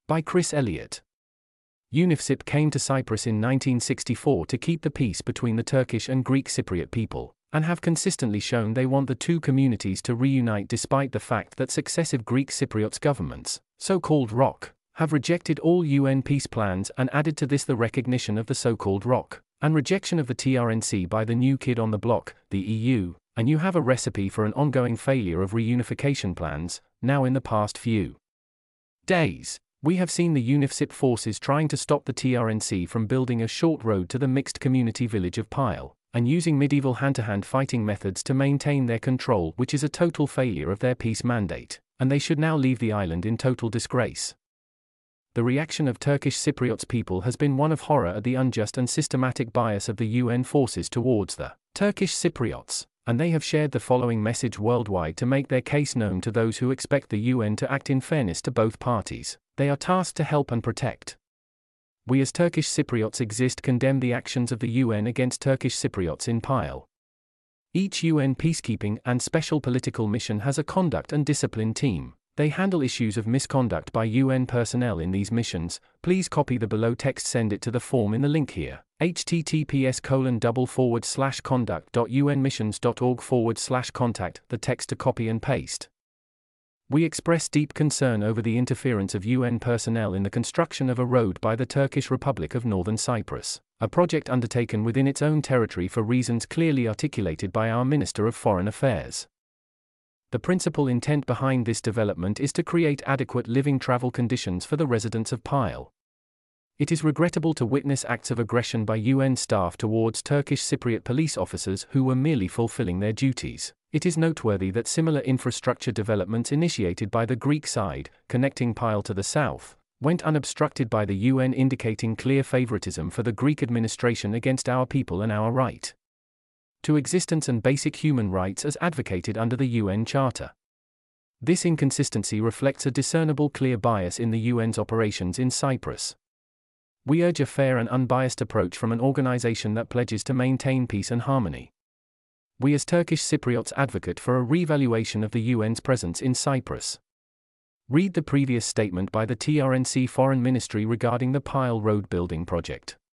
By Chris Elliott. UNIFCYP came to Cyprus in 1964 to keep the peace between the Turkish and Greek Cypriot people, and have consistently shown they want the two communities to reunite despite the fact that successive Greek Cypriot governments, so-called ROC, have rejected all UN peace plans and added to this the recognition of the so-called ROC, and rejection of the TRNC by the new kid on the block, the EU, and you have a recipe for an ongoing failure of reunification plans. Now in the past few days, we have seen the UNIFCYP forces trying to stop the TRNC from building a short road to the mixed community village of Pile, and using medieval hand-to-hand fighting methods to maintain their control, which is a total failure of their peace mandate, and they should now leave the island in total disgrace. The reaction of Turkish Cypriots people has been one of horror at the unjust and systematic bias of the UN forces towards the Turkish Cypriots, and they have shared the following message worldwide to make their case known to those who expect the UN to act in fairness to both parties. They are tasked to help and protect. We as Turkish Cypriots condemn the actions of the UN against Turkish Cypriots in Pile. Each UN peacekeeping and special political mission has a conduct and discipline team. They handle issues of misconduct by UN personnel in these missions. Please copy the below text, send it to the form in the link here. https://conduct.unmissions.org/contact, the text to copy and paste. We express deep concern over the interference of UN personnel in the construction of a road by the Turkish Republic of Northern Cyprus, a project undertaken within its own territory for reasons clearly articulated by our Minister of Foreign Affairs. The principal intent behind this development is to create adequate living travel conditions for the residents of Pile. It is regrettable to witness acts of aggression by UN staff towards Turkish Cypriot police officers who were merely fulfilling their duties. It is noteworthy that similar infrastructure developments initiated by the Greek side, connecting Pile to the south, went unobstructed by the UN, indicating clear favoritism for the Greek administration against our people and our right to existence and basic human rights as advocated under the UN Charter. This inconsistency reflects a discernible clear bias in the UN's operations in Cyprus. We urge a fair and unbiased approach from an organization that pledges to maintain peace and harmony. We as Turkish Cypriots advocate for a reevaluation of the UN's presence in Cyprus. Read the previous statement by the TRNC Foreign Ministry regarding the Pile Road building project.